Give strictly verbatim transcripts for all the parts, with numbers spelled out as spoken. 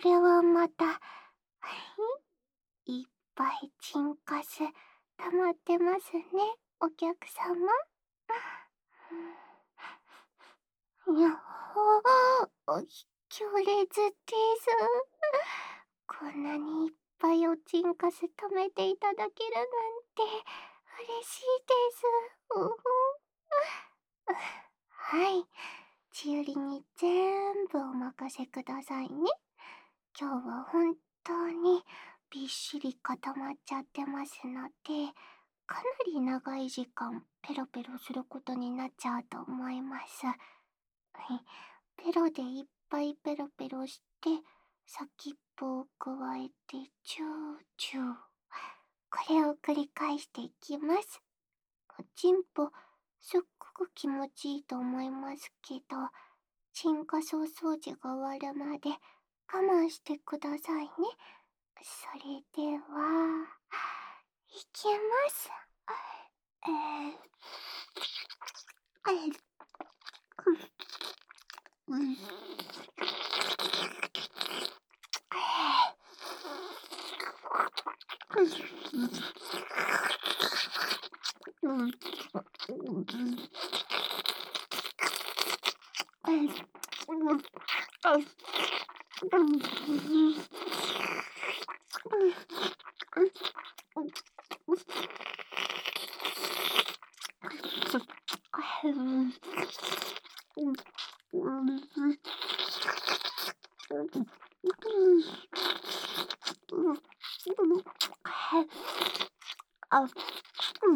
れはまた、いっぱいチンカス溜まってますね、お客様。やっほー、強烈です。こんなにいっぱいおちんかす貯めていただけるなんて嬉しいです。うふはい、ちゆりに全部お任せくださいね。今日は本当にびっしり固まっちゃってますので、かなり長い時間ペロペロすることになっちゃうと思います。はい、ペロでいっぱいペロペロして、先っぽをくわえてチューチュー。これを繰り返していきます。おちんぽ、すっごく気持ちいいと思いますけど、チンカスお掃除が終わるまで我慢してくださいね。それでは、いきます。えー、えー、うん、うん、あ、うん。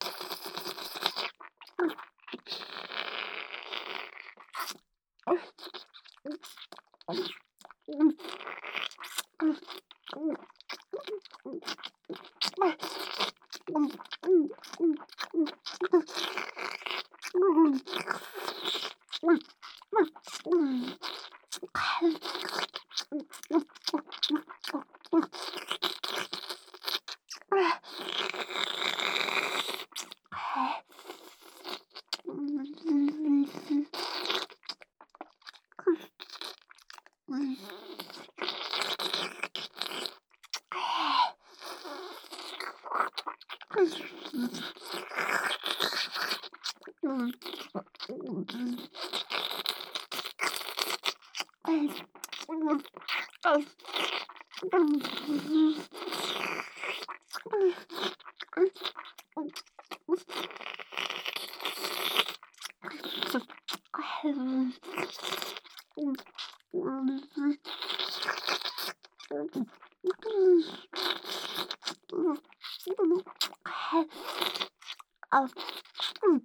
あ、うん。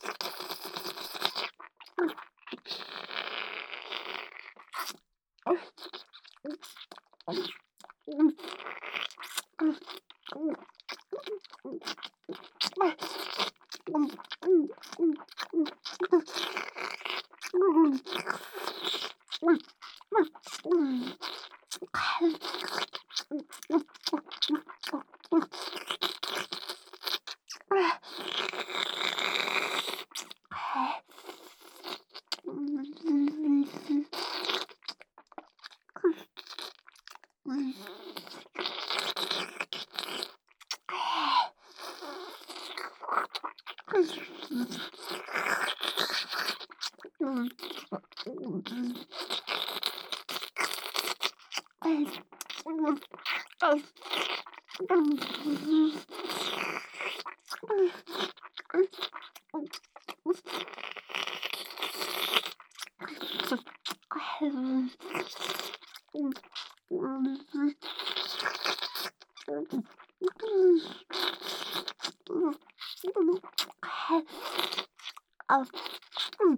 あ、うん。